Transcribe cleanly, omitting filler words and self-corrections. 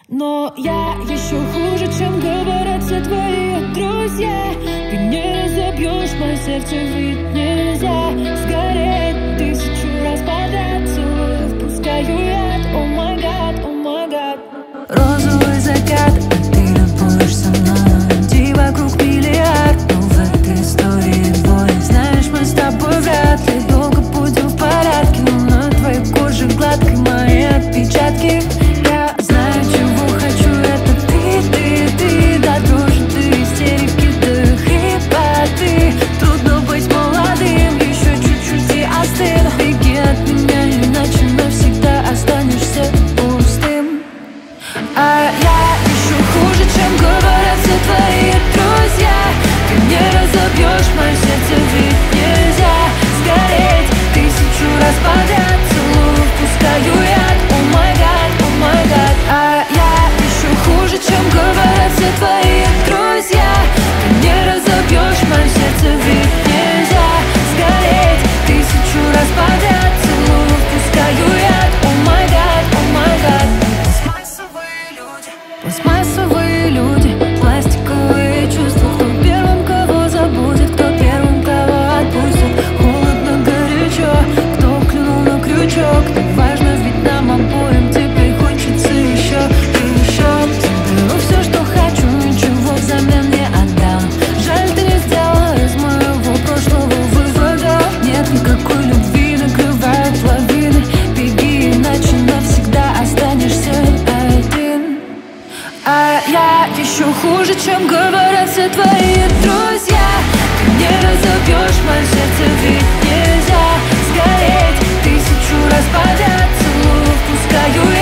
Но я еще хуже, чем говорят все твои друзья. Ты не разобьешь мое сердце, ведь нельзя сгореть 1000 раз подряд. Целую, впускаю яд. О май гад, о май гад. Розовый закат, а ты любуешь со мной. Людей вокруг миллиард, но в этой истории двое. Знаешь, мы с тобой вряд ли долго будем в порядке, но на твоей коже гладкой мои отпечатки. Я знаю, чего хочу, это ты до дрожи, до истерики, до хрипоты. Трудно быть молодым, еще чуть-чуть и остыл. Беги от меня, иначе навсегда останешься пустым. А я еще хуже, чем говорят все твои друзья. Ты не разобьешь мое сердце, ведь нельзя сгореть 1000 раз подряд. Целую, впускаю яд. О май гад, о май гад. А я еще хуже, чем говорят все твои друзья. Ты не разобьешь мое сердце, ведь нельзя сгореть 1000 раз подряд. Целую, впускаю яд. О май гад, о май гад. Пластмассовые люди, пластиковые чувства. Кто первым кого забудет, кто первым кого отпустит. Холодно, горячо, кто клюнул на крючок. Так важно, ведь нам обоим теперь хочется еще и еще. Беру все, что хочу, ничего взамен не отдам. Жаль, ты не сделала из моего прошлого вывода. Нет никакой любви, накрывают лавины. Беги, иначе навсегда останешься один. А я еще хуже, чем говорят все твои друзья. Ты не разобьешь мое сердце, ведь нельзя сгореть 1000 раз подряд. Целую, впускаю